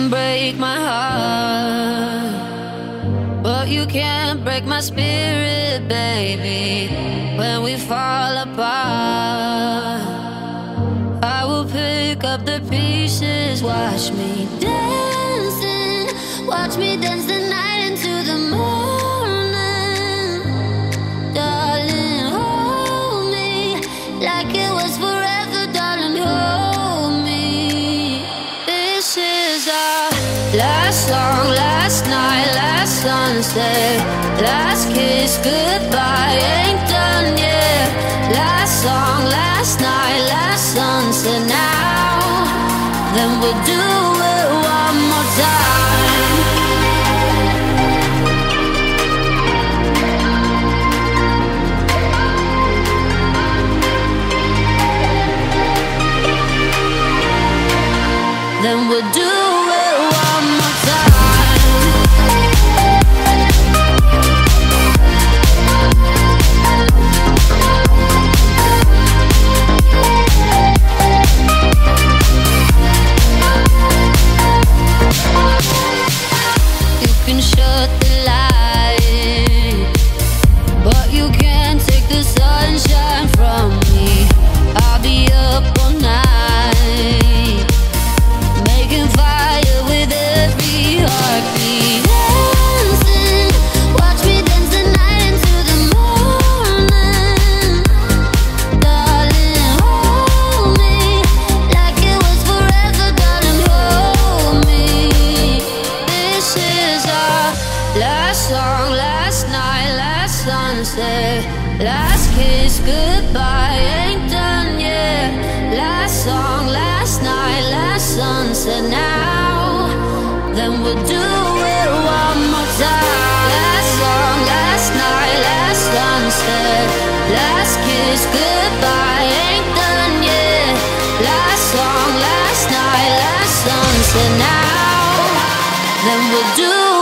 can break my heart, but you can't break my spirit, baby. When we fall apart, I will pick up the pieces. Watch me dancing, watch me dance the night into the morning. Darling, hold me like it was forever, darling, hold me. This is our last song, last night, last sunset, last kiss, goodbye, ain't done yet. Last song, last night, last sunset. Now, then we'll do it one more time. Then we'll do it one more time. You can shut the light, but you can't take the sunshine from me. I'll be up all night, making fire with every heartbeat. Dancing, watch me dance the night into the morning. Darling, hold me like it was forever, darling, hold me. This is our last song, last night, last sunset, last kiss, goodbye, ain't done yet. Last song, last night, last sunset. Now, then we'll do it one more time. Last song, last night, last sunset, last kiss, goodbye, ain't done yet. Last song, last night, last sunset. Now, then we'll do